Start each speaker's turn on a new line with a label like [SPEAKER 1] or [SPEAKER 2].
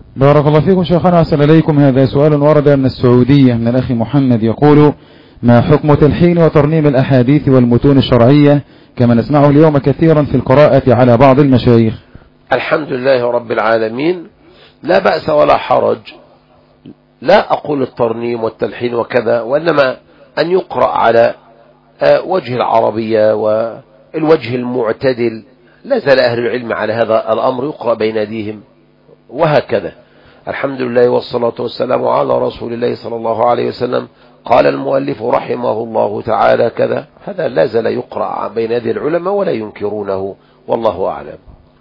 [SPEAKER 1] بارك الله فيكم شيخنا، أحسن إليكم. هذا سؤال ورد من السعودية من الأخ محمد، يقول: ما حكم تلحين وترنيم الأحاديث والمتون الشرعية كما نسمعه اليوم كثيرا في القراءة على بعض المشايخ؟
[SPEAKER 2] الحمد لله رب العالمين، لا بأس ولا حرج. لا أقول الترنيم والتلحين وكذا، وإنما أن يقرأ على وجه العربية والوجه المعتدل. لا زال أهل العلم على هذا الأمر، يقرأ بين يديهم وهكذا. الحمد لله والصلاة والسلام على رسول الله صلى الله عليه وسلم. قال المؤلف رحمه الله تعالى كذا، هذا لا زال يقرأ بين يدي العلماء ولا ينكرونه، والله أعلم.